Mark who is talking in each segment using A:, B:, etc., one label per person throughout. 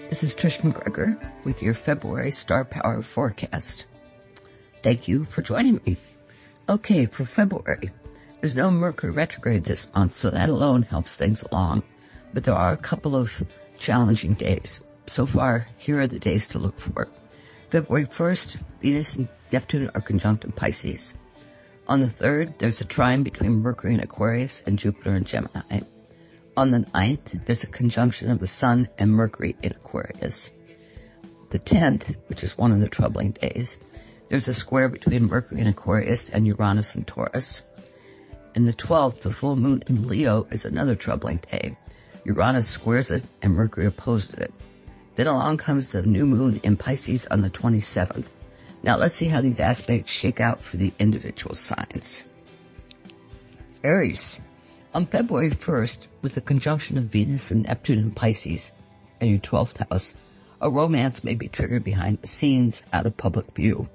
A: This is Trish McGregor with your February Star Power forecast. Thank you for joining me. Okay, for February, there's no Mercury retrograde this month, so that alone helps things along. But there are a couple of challenging days. So far, here are the days to look for. February 1st, Venus and Neptune are conjunct in Pisces. On the 3rd, there's a trine between Mercury in Aquarius and Jupiter in Gemini. On the 9th, there's a conjunction of the Sun and Mercury in Aquarius. The 10th, which is one of the troubling days, there's a square between Mercury in Aquarius and Uranus in Taurus. And the 12th, the full moon in Leo, is another troubling day. Uranus squares it and Mercury opposes it. Then along comes the new moon in Pisces on the 27th. Now let's see how these aspects shake out for the individual signs. Aries. On February 1st, with the conjunction of Venus and Neptune in Pisces and your 12th house, a romance may be triggered behind the scenes out of public view.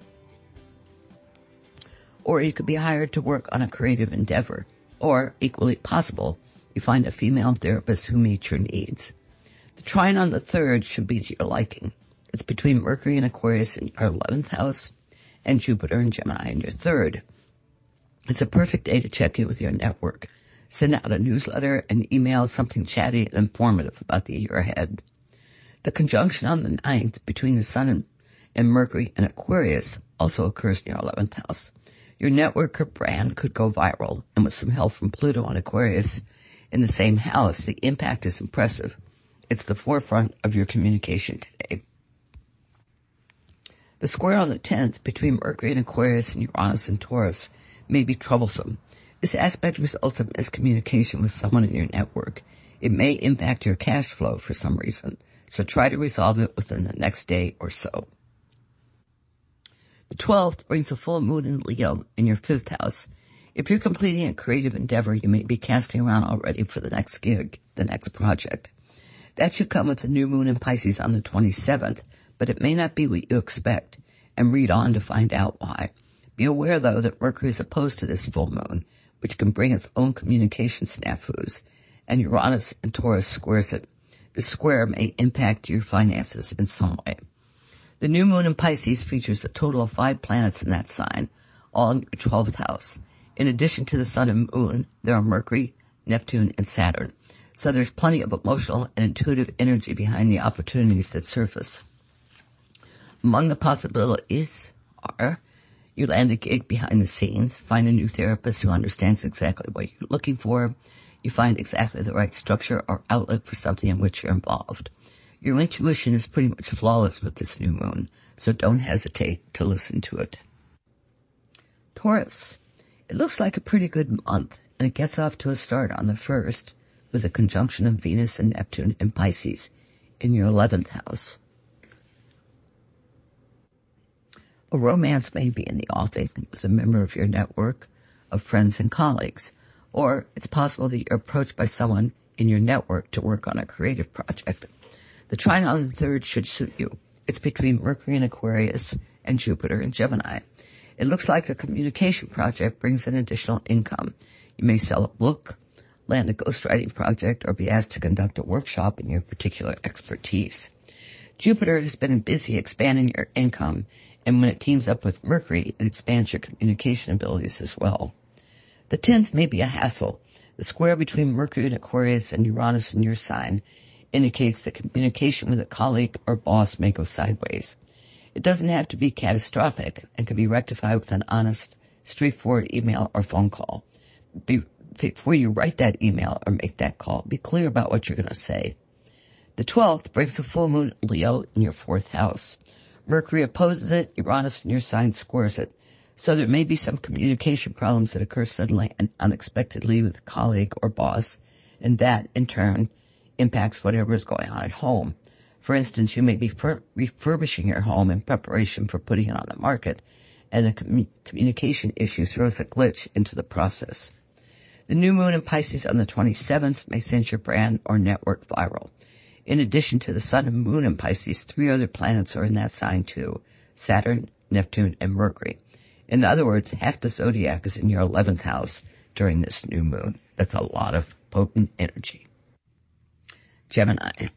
A: Or you could be hired to work on a creative endeavor. Or, equally possible, you find a female therapist who meets your needs. The trine on the 3rd should be to your liking. It's between Mercury in Aquarius in your 11th house and Jupiter in Gemini in your 3rd. It's a perfect day to check in with your network. Send out a newsletter and email something chatty and informative about the year ahead. The conjunction on the 9th between the Sun and Mercury in Aquarius also occurs in your 11th house. Your network or brand could go viral, and with some help from Pluto on Aquarius in the same house, the impact is impressive. It's the forefront of your communication today. The square on the 10th between Mercury in Aquarius and Uranus in Taurus may be troublesome. This aspect results in miscommunication with someone in your network. It may impact your cash flow for some reason, so try to resolve it within the next day or so. The 12th brings a full moon in Leo in your 5th house. If you're completing a creative endeavor, you may be casting around already for the next gig, the next project. That should come with the new moon in Pisces on the 27th, but it may not be what you expect, and read on to find out why. Be aware, though, that Mercury is opposed to this full moon, which can bring its own communication snafus, and Uranus and Taurus squares it. The square may impact your finances in some way. The new moon in Pisces features a total of 5 planets in that sign, all in your 12th house. In addition to the Sun and Moon, there are Mercury, Neptune, and Saturn. So there's plenty of emotional and intuitive energy behind the opportunities that surface. Among the possibilities are you land a gig behind the scenes, find a new therapist who understands exactly what you're looking for, you find exactly the right structure or outlet for something in which you're involved. Your intuition is pretty much flawless with this new moon, so don't hesitate to listen to it. Taurus. It looks like a pretty good month, and it gets off to a start on the 1st with a conjunction of Venus and Neptune in Pisces in your 11th house. A romance may be in the offing with a member of your network of friends and colleagues, or it's possible that you're approached by someone in your network to work on a creative project. The trine on the 3rd should suit you. It's between Mercury in Aquarius and Jupiter in Gemini. It looks like a communication project brings in additional income. You may sell a book, land a ghostwriting project, or be asked to conduct a workshop in your particular expertise. Jupiter has been busy expanding your income, and when it teams up with Mercury, it expands your communication abilities as well. The 10th may be a hassle. The square between Mercury in Aquarius and Uranus in your sign indicates that communication with a colleague or boss may go sideways. It doesn't have to be catastrophic and can be rectified with an honest, straightforward email or phone call. Before you write that email or make that call, be clear about what you're going to say. The 12th brings a full moon in Leo in your 4th house. Mercury opposes it, Uranus in your sign squares it. So there may be some communication problems that occur suddenly and unexpectedly with a colleague or boss, and that, in turn, impacts whatever is going on at home. For instance, you may be refurbishing your home in preparation for putting it on the market, and a communication issue throws a glitch into the process. The new moon in Pisces on the 27th may send your brand or network viral. In addition to the Sun and Moon in Pisces, 3 other planets are in that sign too: Saturn, Neptune, and Mercury. In other words, half the zodiac is in your 11th house during this new moon. That's a lot of potent energy. Gemini.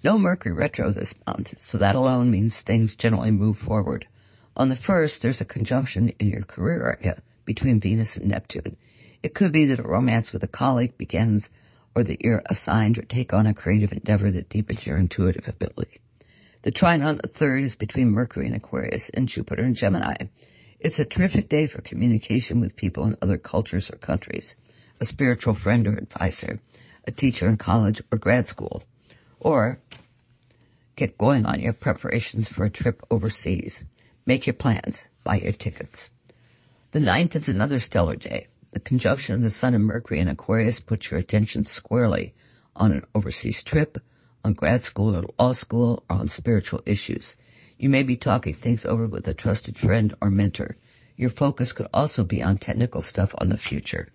A: No Mercury retro this month, so that alone means things generally move forward. On the 1st, there's a conjunction in your career area between Venus and Neptune. It could be that a romance with a colleague begins, or that you're assigned or take on a creative endeavor that deepens your intuitive ability. The trine on the 3rd is between Mercury and Aquarius and Jupiter and Gemini. It's a terrific day for communication with people in other cultures or countries, a spiritual friend or advisor, a teacher in college or grad school, or get going on your preparations for a trip overseas. Make your plans. Buy your tickets. The 9th is another stellar day. The conjunction of the Sun and Mercury in Aquarius puts your attention squarely on an overseas trip, on grad school or law school, or on spiritual issues. You may be talking things over with a trusted friend or mentor. Your focus could also be on technical stuff on the future.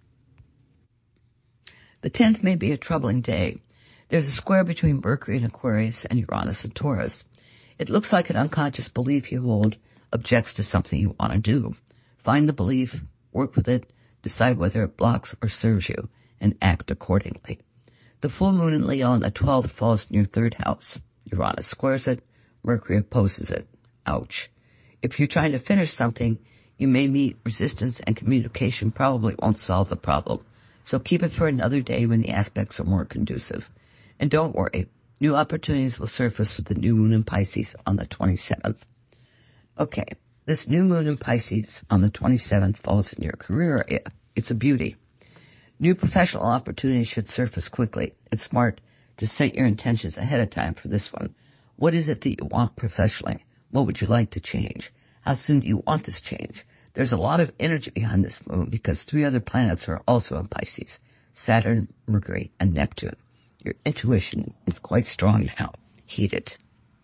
A: The 10th may be a troubling day. There's a square between Mercury and Aquarius and Uranus and Taurus. It looks like an unconscious belief you hold objects to something you want to do. Find the belief, work with it, decide whether it blocks or serves you, and act accordingly. The full moon in Leo on the 12th falls in your 3rd house. Uranus squares it, Mercury opposes it. Ouch. If you're trying to finish something, you may meet resistance, and communication probably won't solve the problem. So keep it for another day when the aspects are more conducive. And don't worry, new opportunities will surface with the new moon in Pisces on the 27th. Okay, this new moon in Pisces on the 27th falls in your career area. It's a beauty. New professional opportunities should surface quickly. It's smart to set your intentions ahead of time for this one. What is it that you want professionally? What would you like to change? How soon do you want this change? There's a lot of energy behind this moon because 3 other planets are also in Pisces: Saturn, Mercury, and Neptune. Your intuition is quite strong now. Heed it.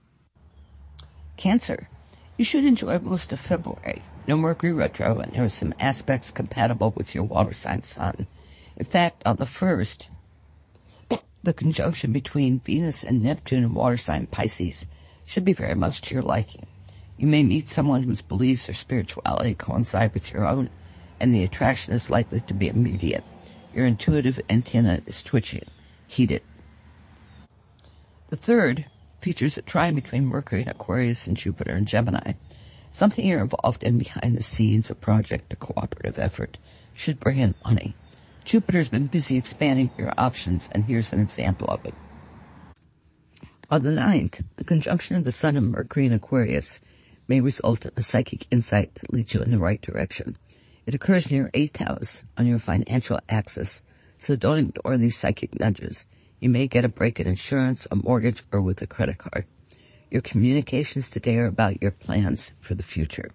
A: Cancer. You should enjoy most of February. No Mercury retro, and there are some aspects compatible with your water sign sun. In fact, on the 1st, the conjunction between Venus and Neptune in water sign Pisces should be very much to your liking. You may meet someone whose beliefs or spirituality coincide with your own, and the attraction is likely to be immediate. Your intuitive antenna is twitching. Heed it. The 3rd features a trine between Mercury and Aquarius and Jupiter and Gemini. Something you're involved in behind the scenes, a project, a cooperative effort, should bring in money. Jupiter's been busy expanding your options, and here's an example of it. On the 9th, the conjunction of the Sun and Mercury in Aquarius may result in a psychic insight that leads you in the right direction. It occurs in your 8th house on your financial axis, so don't ignore these psychic nudges. You may get a break in insurance, a mortgage, or with a credit card. Your communications today are about your plans for the future.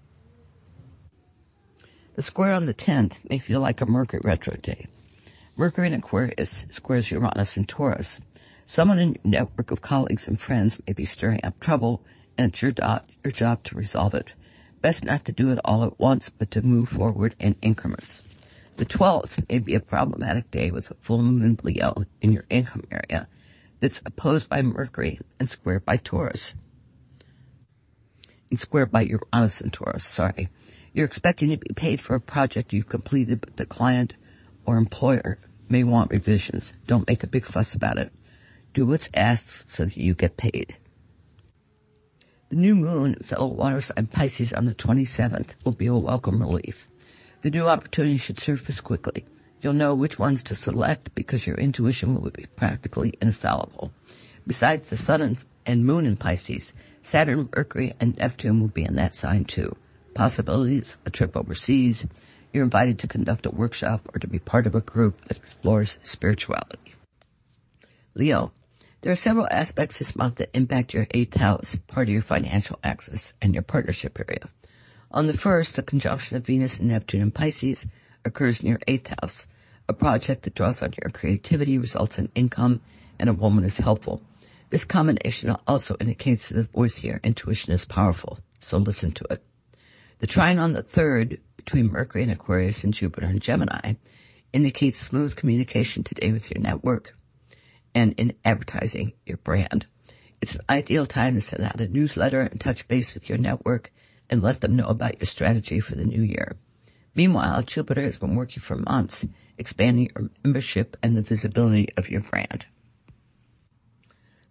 A: The square on the 10th may feel like a Mercury retro day. Mercury in Aquarius squares Uranus and Taurus. Someone in your network of colleagues and friends may be stirring up trouble, and it's your job to resolve it. Best not to do it all at once, but to move forward in increments. The 12th may be a problematic day with a full moon in Leo in your income area that's opposed by Mercury and squared by Taurus. And squared by Uranus and Taurus, sorry. You're expecting to be paid for a project you've completed, but the client or employer may want revisions. Don't make a big fuss about it. Do what's asked so that you get paid. The new moon, fellow water sign Pisces on the 27th, will be a welcome relief. The new opportunity should surface quickly. You'll know which ones to select because your intuition will be practically infallible. Besides the Sun and Moon in Pisces, Saturn, Mercury, and Neptune will be in that sign too. Possibilities: a trip overseas. You're invited to conduct a workshop or to be part of a group that explores spirituality. Leo. There are several aspects this month that impact your 8th house, part of your financial axis, and your partnership area. On the 1st, the conjunction of Venus and Neptune in Pisces occurs in your 8th house. A project that draws on your creativity results in income, and a woman is helpful. This combination also indicates that the voice of your intuition is powerful, so listen to it. The trine on the 3rd between Mercury and Aquarius and Jupiter and Gemini indicates smooth communication today with your network and in advertising your brand. It's an ideal time to send out a newsletter and touch base with your network and let them know about your strategy for the new year. Meanwhile, Jupiter has been working for months, expanding your membership and the visibility of your brand. The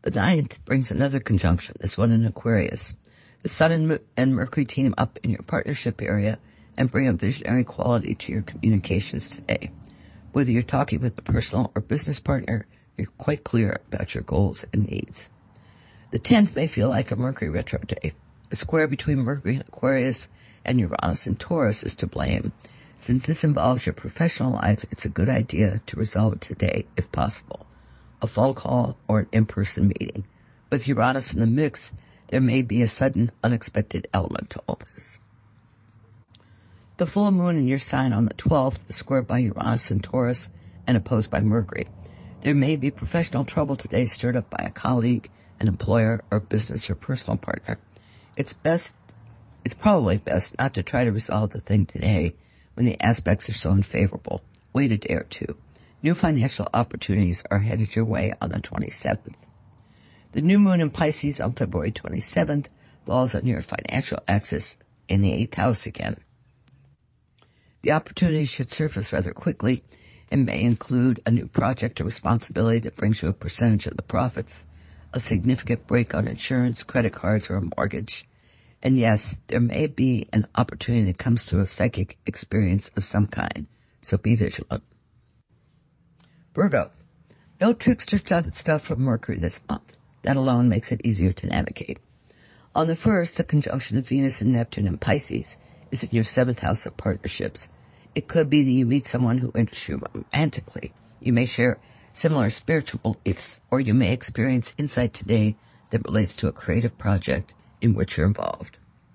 A: The 9th brings another conjunction, this one in Aquarius. The Sun and Mercury team up in your partnership area and bring a visionary quality to your communications today. Whether you're talking with a personal or business partner, you're quite clear about your goals and needs. The 10th may feel like a Mercury retro day. A square between Mercury and Aquarius and Uranus and Taurus is to blame. Since this involves your professional life, it's a good idea to resolve it today, if possible. A phone call or an in-person meeting. With Uranus in the mix, there may be a sudden, unexpected element to all this. The full moon in your sign on the 12th is squared by Uranus and Taurus and opposed by Mercury. There may be professional trouble today stirred up by a colleague, an employer, or business or personal partner. It's probably best not to try to resolve the thing today when the aspects are so unfavorable. Wait a day or two. New financial opportunities are headed your way on the 27th. The new moon in Pisces on February 27th falls on your financial axis in the 8th house again. The opportunities should surface rather quickly and may include a new project or responsibility that brings you a percentage of the profits, a significant break on insurance, credit cards, or a mortgage. And yes, there may be an opportunity that comes through a psychic experience of some kind, so be vigilant. Virgo, no trickster stuff from Mercury this month. That alone makes it easier to navigate. On the 1st, the conjunction of Venus and Neptune in Pisces is in your 7th house of partnerships. It could be that you meet someone who interests you romantically. You may share similar spiritual beliefs, or you may experience insight today that relates to a creative project in which you're involved.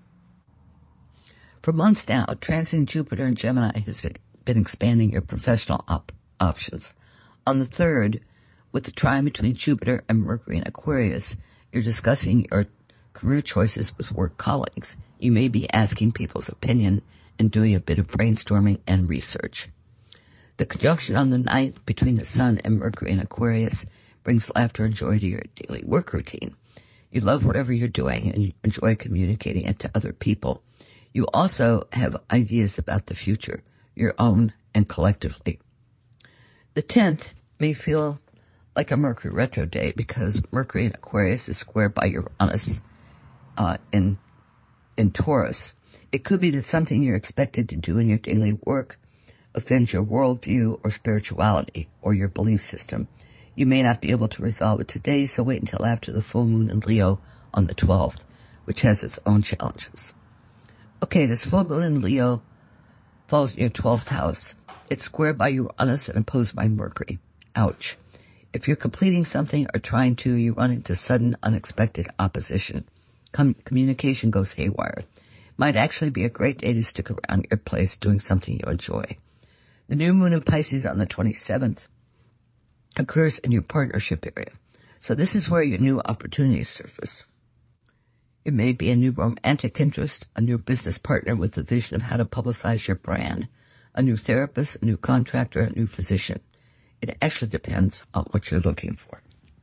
A: For months now, transiting Jupiter in Gemini has been expanding your professional options. On the 3rd, with the trine between Jupiter and Mercury in Aquarius, you're discussing your career choices with work colleagues. You may be asking people's opinion and doing a bit of brainstorming and research. The conjunction on the 9th between the Sun and Mercury in Aquarius brings laughter and joy to your daily work routine. You love whatever you're doing and you enjoy communicating it to other people. You also have ideas about the future, your own and collectively. The 10th may feel like a Mercury retro day because Mercury in Aquarius is squared by Uranus in Taurus. It could be that something you're expected to do in your daily work offends your worldview or spirituality or your belief system. You may not be able to resolve it today, so wait until after the full moon in Leo on the 12th, which has its own challenges. Okay, this full moon in Leo falls in your 12th house. It's squared by Uranus and opposed by Mercury. Ouch. If you're completing something or trying to, you run into sudden, unexpected opposition. Communication goes haywire. It might actually be a great day to stick around your place doing something you enjoy. The new moon in Pisces on the 27th occurs in your partnership area. So this is where your new opportunities surface. It may be a new romantic interest, a new business partner with the vision of how to publicize your brand, a new therapist, a new contractor, a new physician. It actually depends on what you're looking for.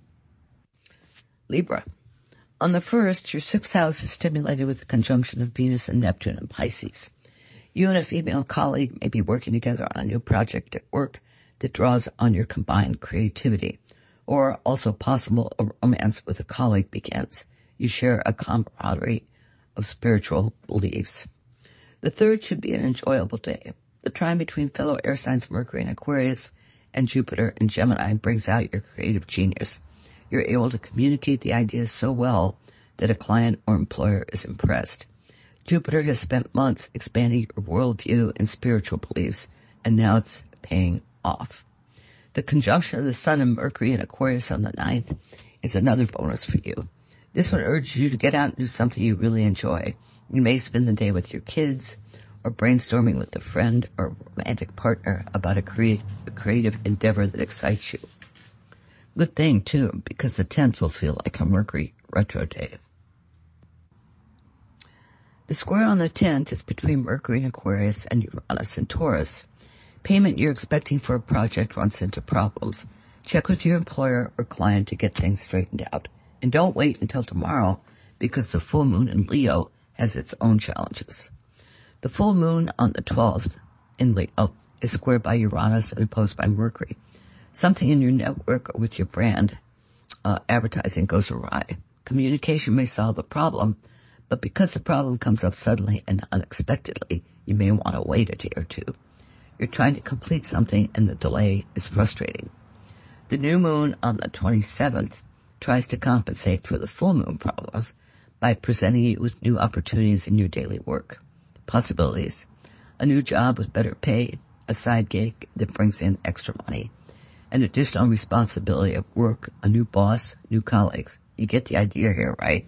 A: Libra. On the 1st, your 6th house is stimulated with the conjunction of Venus and Neptune in Pisces. You and a female colleague may be working together on a new project at work that draws on your combined creativity, or also possible a romance with a colleague begins. You share a camaraderie of spiritual beliefs. The 3rd should be an enjoyable day. The trine between fellow air signs Mercury in Aquarius and Jupiter in Gemini brings out your creative genius. You're able to communicate the ideas so well that a client or employer is impressed. Jupiter has spent months expanding your worldview and spiritual beliefs, and now it's paying off. The conjunction of the Sun and Mercury in Aquarius on the 9th is another bonus for you. This one urges you to get out and do something you really enjoy. You may spend the day with your kids or brainstorming with a friend or romantic partner about a creative endeavor that excites you. Good thing, too, because the 10th will feel like a Mercury retro day. The square on the 10th is between Mercury in Aquarius and Uranus in Taurus. Payment you're expecting for a project runs into problems. Check with your employer or client to get things straightened out. And don't wait until tomorrow because the full moon in Leo has its own challenges. The full moon on the 12th in Leo is squared by Uranus and opposed by Mercury. Something in your network or with your brand advertising goes awry. Communication may solve the problem, but because the problem comes up suddenly and unexpectedly, you may want to wait a day or two. You're trying to complete something and the delay is frustrating. The new moon on the 27th tries to compensate for the full moon problems by presenting you with new opportunities in your daily work. Possibilities: a new job with better pay, a side gig that brings in extra money, an additional responsibility at work, a new boss, new colleagues. You get the idea here, right?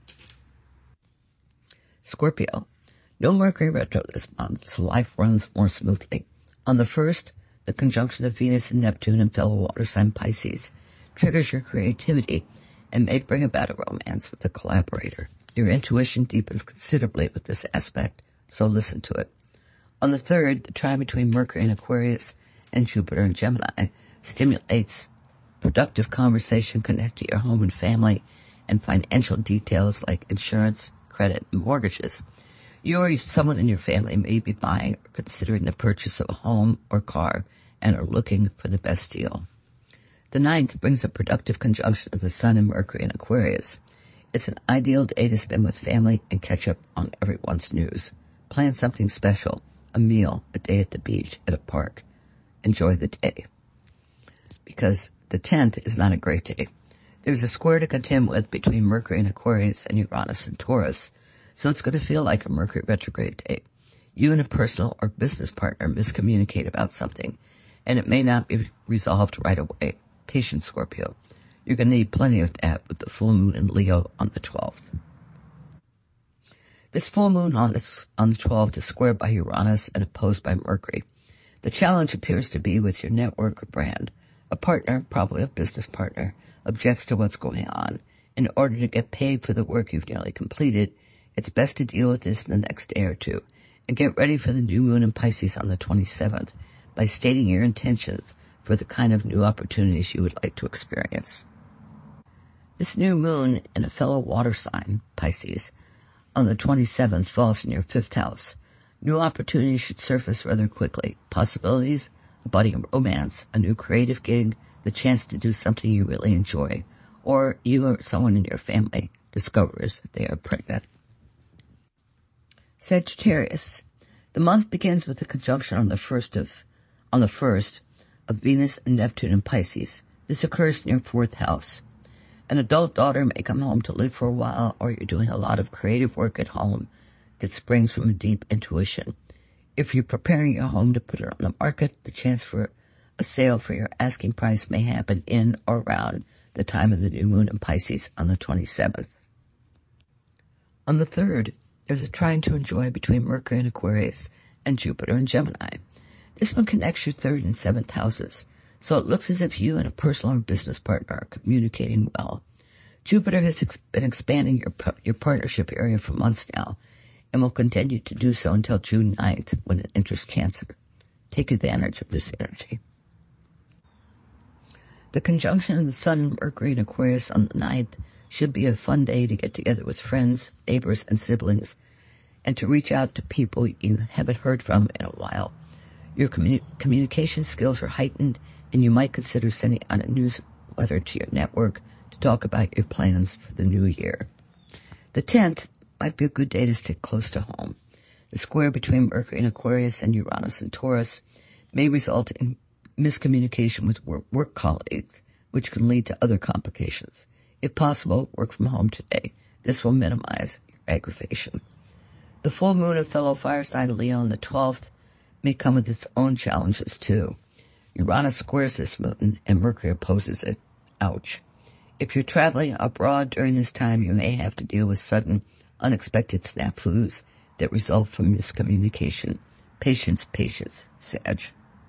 A: Scorpio. No Mercury retro this month, so life runs more smoothly. On the 1st, the conjunction of Venus and Neptune and fellow water sign Pisces triggers your creativity and may bring about a romance with a collaborator. Your intuition deepens considerably with this aspect, so listen to it. On the 3rd, the trine between Mercury and Aquarius and Jupiter and Gemini stimulates productive conversation connected to your home and family and financial details like insurance, credit, and mortgages. You or someone in your family may be buying or considering the purchase of a home or car and are looking for the best deal. The 9th brings a productive conjunction of the Sun and Mercury in Aquarius. It's an ideal day to spend with family and catch up on everyone's news. Plan something special, a meal, a day at the beach, at a park. Enjoy the day. Because the 10th is not a great day. There's a square to contend with between Mercury and Aquarius and Uranus and Taurus, so it's going to feel like a Mercury retrograde day. You and a personal or business partner miscommunicate about something, and it may not be resolved right away. Patience, Scorpio. You're going to need plenty of that with the full moon in Leo on the 12th. This full moon on the 12th is squared by Uranus and opposed by Mercury. The challenge appears to be with your network or brand. A partner, probably a business partner, objects to what's going on. In order to get paid for the work you've nearly completed, it's best to deal with this in the next day or two and get ready for the new moon in Pisces on the 27th by stating your intentions for the kind of new opportunities you would like to experience. This new moon in a fellow water sign, Pisces, on the 27th falls in your 5th house. New opportunities should surface rather quickly. Possibilities: a budding romance, a new creative gig, the chance to do something you really enjoy, or you or someone in your family discovers that they are pregnant. Sagittarius. The month begins with a conjunction on the 1st of Venus and Neptune in Pisces. This occurs in your 4th house. An adult daughter may come home to live for a while, or you're doing a lot of creative work at home that springs from a deep intuition. If you're preparing your home to put it on the market, the chance for a sale for your asking price may happen in or around the time of the new moon in Pisces on the 27th. On the 3rd, there's a trine to enjoy between Mercury and Aquarius and Jupiter and Gemini. This one connects your 3rd and 7th houses, so it looks as if you and a personal or business partner are communicating well. Jupiter has been expanding your partnership area for months now and will continue to do so until June 9th when it enters Cancer. Take advantage of this energy. The conjunction of the Sun and Mercury in Aquarius on the 9th should be a fun day to get together with friends, neighbors, and siblings, and to reach out to people you haven't heard from in a while. Your communication skills are heightened, and you might consider sending out a newsletter to your network to talk about your plans for the new year. The 10th might be a good day to stick close to home. The square between Mercury and Aquarius and Uranus and Taurus may result in miscommunication with work colleagues, which can lead to other complications. If possible, work from home today. This will minimize your aggravation. The full moon of fellow fire sign Leo on the 12th may come with its own challenges too. Uranus squares this moon and Mercury opposes it. Ouch. If you're traveling abroad during this time, you may have to deal with sudden, unexpected snafus that result from miscommunication. Patience, Sag.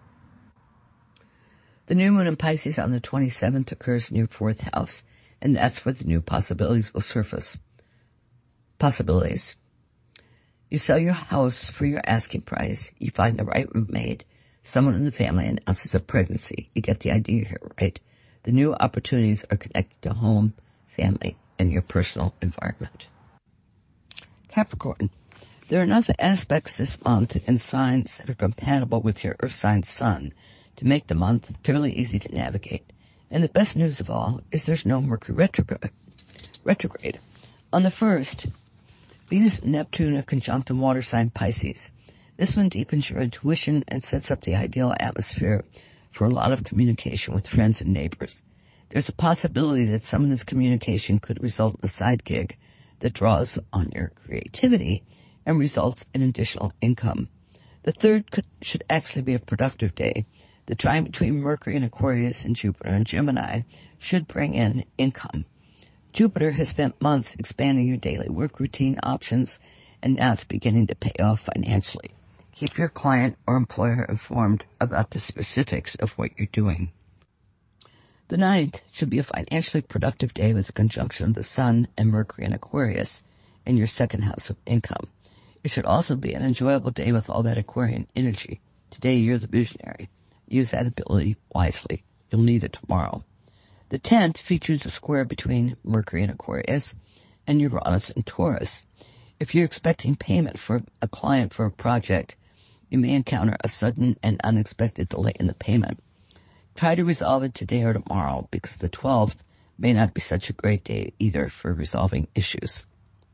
A: The new moon in Pisces on the 27th occurs in your 4th house, and that's where the new possibilities will surface. Possibilities. You sell your house for your asking price. You find the right roommate. Someone in the family announces a pregnancy. You get the idea here, right? The new opportunities are connected to home, family, and your personal environment. Capricorn. There are enough aspects this month and signs that are compatible with your Earth sign Sun to make the month fairly easy to navigate. And the best news of all is there's no Mercury retrograde. On the 1st, Venus and Neptune are conjunct in water sign Pisces. This one deepens your intuition and sets up the ideal atmosphere for a lot of communication with friends and neighbors. There's a possibility that some of this communication could result in a side gig that draws on your creativity and results in additional income. The 3rd should actually be a productive day. The trine between Mercury and Aquarius and Jupiter and Gemini should bring in income. Jupiter has spent months expanding your daily work routine options, and now it's beginning to pay off financially. Keep your client or employer informed about the specifics of what you're doing. The 9th should be a financially productive day with a conjunction of the Sun and Mercury and Aquarius in your 2nd house of income. It should also be an enjoyable day with all that Aquarian energy. Today you're the visionary. Use that ability wisely. You'll need it tomorrow. The 10th features a square between Mercury and Aquarius and Uranus and Taurus. If you're expecting payment for a client for a project, you may encounter a sudden and unexpected delay in the payment. Try to resolve it today or tomorrow because the 12th may not be such a great day either for resolving issues.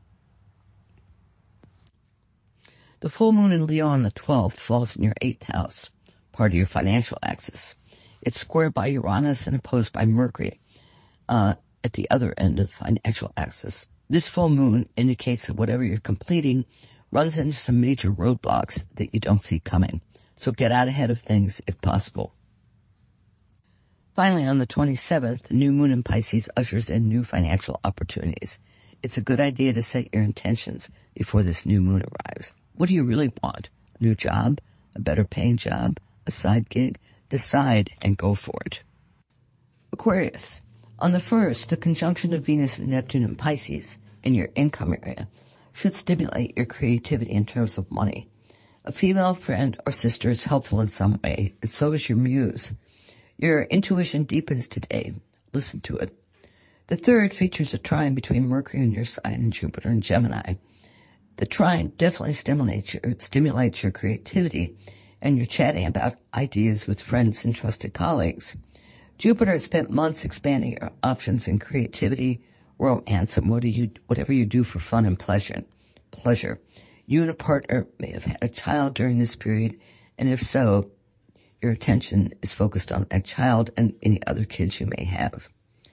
A: The full moon in Leo on the 12th falls in your 8th house, part of your financial axis. It's squared by Uranus and opposed by Mercury at the other end of the financial axis. This full moon indicates that whatever you're completing runs into some major roadblocks that you don't see coming. So get out ahead of things if possible. Finally, on the 27th, the new moon in Pisces ushers in new financial opportunities. It's a good idea to set your intentions before this new moon arrives. What do you really want? A new job? A better paying job? A side gig? Decide and go for it. Aquarius. On the 1st, the conjunction of Venus and Neptune in Pisces in your income area should stimulate your creativity in terms of money. A female friend or sister is helpful in some way, and so is your muse. Your intuition deepens today. Listen to it. The 3rd features a trine between Mercury in your sign and Jupiter and Gemini. The trine definitely stimulates your creativity, and you're chatting about ideas with friends and trusted colleagues. Jupiter has spent months expanding your options in creativity, romance, and whatever you do for fun and pleasure. You and a partner may have had a child during this period, and if so, your attention is focused on that child and any other kids you may have.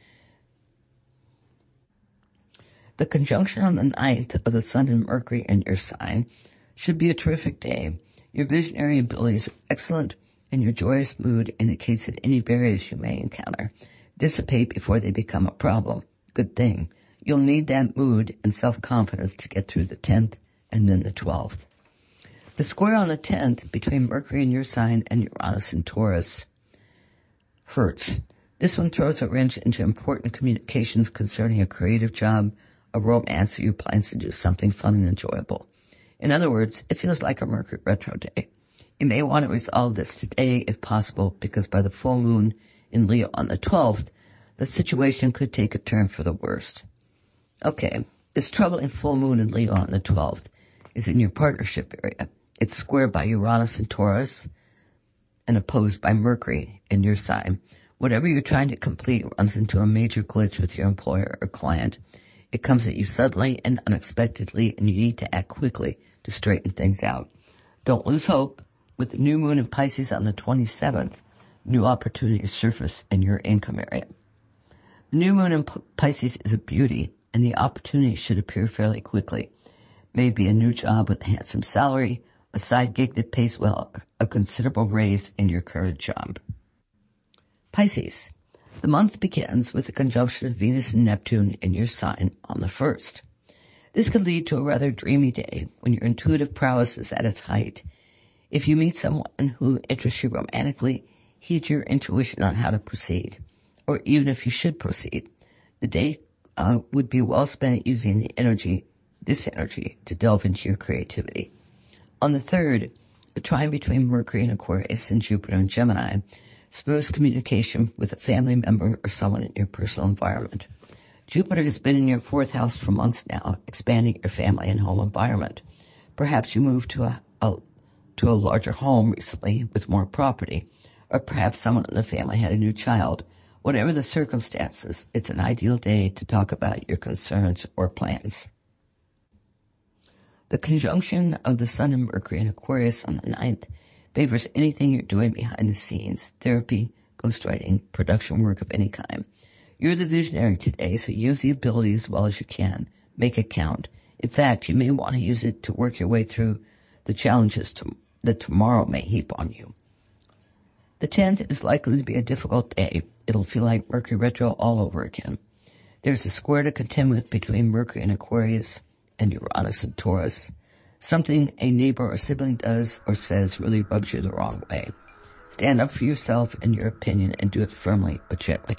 A: The conjunction on the 9th of the Sun and Mercury in your sign should be a terrific day. Your visionary abilities are excellent, and your joyous mood indicates that any barriers you may encounter dissipate before they become a problem. Good thing. You'll need that mood and self-confidence to get through the 10th and then the 12th. The square on the 10th between Mercury in your sign and Uranus in Taurus hurts. This one throws a wrench into important communications concerning a creative job, a romance, or your plans to do something fun and enjoyable. In other words, it feels like a Mercury retro day. You may want to resolve this today if possible, because by the full moon in Leo on the 12th, the situation could take a turn for the worst. Okay, this troubling full moon in Leo on the 12th is in your partnership area. It's squared by Uranus and Taurus and opposed by Mercury in your sign. Whatever you're trying to complete runs into a major glitch with your employer or client. It comes at you suddenly and unexpectedly, and you need to act quickly to straighten things out. Don't lose hope. With the new moon in Pisces on the 27th, new opportunities surface in your income area. The new moon in Pisces is a beauty, and the opportunity should appear fairly quickly. Maybe a new job with a handsome salary, a side gig that pays well, a considerable raise in your current job. Pisces. The month begins with the conjunction of Venus and Neptune in your sign on the 1st. This could lead to a rather dreamy day when your intuitive prowess is at its height. If you meet someone who interests you romantically, heed your intuition on how to proceed. Or even if you should proceed, the day would be well spent using this energy to delve into your creativity. On the 3rd, the trine between Mercury and Aquarius and Jupiter and Gemini smooths communication with a family member or someone in your personal environment. Jupiter has been in your 4th house for months now, expanding your family and home environment. Perhaps you moved to a larger home recently with more property, or perhaps someone in the family had a new child. Whatever the circumstances, it's an ideal day to talk about your concerns or plans. The conjunction of the Sun and Mercury in Aquarius on the 9th favors anything you're doing behind the scenes, therapy, ghostwriting, production work of any kind. You're the visionary today, so use the ability as well as you can. Make it count. In fact, you may want to use it to work your way through the challenges that tomorrow may heap on you. The 10th is likely to be a difficult day. It'll feel like Mercury retro all over again. There's a square to contend with between Mercury and Aquarius and Uranus and Taurus. Something a neighbor or sibling does or says really rubs you the wrong way. Stand up for yourself and your opinion and do it firmly but gently.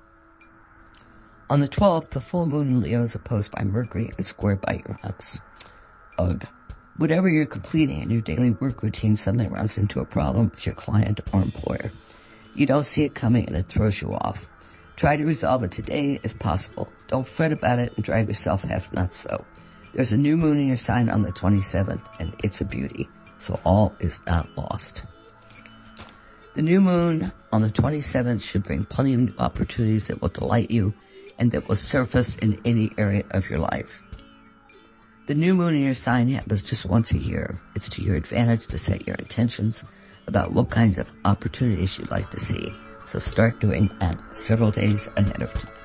A: On the 12th, the full moon in Leo is opposed by Mercury and squared by Uranus. Ugh. Whatever you're completing in your daily work routine suddenly runs into a problem with your client or employer. You don't see it coming and it throws you off. Try to resolve it today if possible. Don't fret about it and drive yourself half nuts though. There's a new moon in your sign on the 27th and it's a beauty, so all is not lost. The new moon on the 27th should bring plenty of new opportunities that will delight you and that will surface in any area of your life. The new moon in your sign happens just once a year. It's to your advantage to set your intentions about what kinds of opportunities you'd like to see. So start doing that several days ahead of time.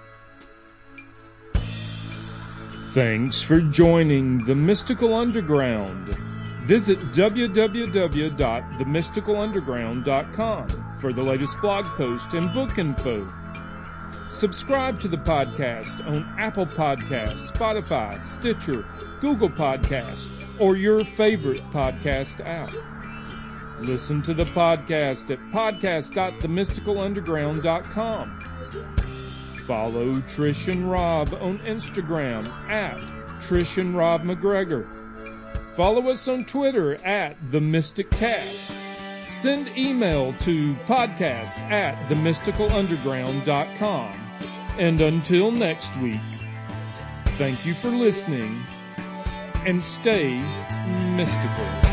B: Thanks for joining The Mystical Underground. Visit www.themysticalunderground.com for the latest blog post and book info. Subscribe to the podcast on Apple Podcasts, Spotify, Stitcher, Google Podcasts, or your favorite podcast app. Listen to the podcast at podcast.themysticalunderground.com. Follow Trish and Rob on Instagram at Trish and Rob McGregor. Follow us on Twitter at TheMysticCast. Send email to podcast@themysticalunderground.com. And until next week, thank you for listening and stay mystical.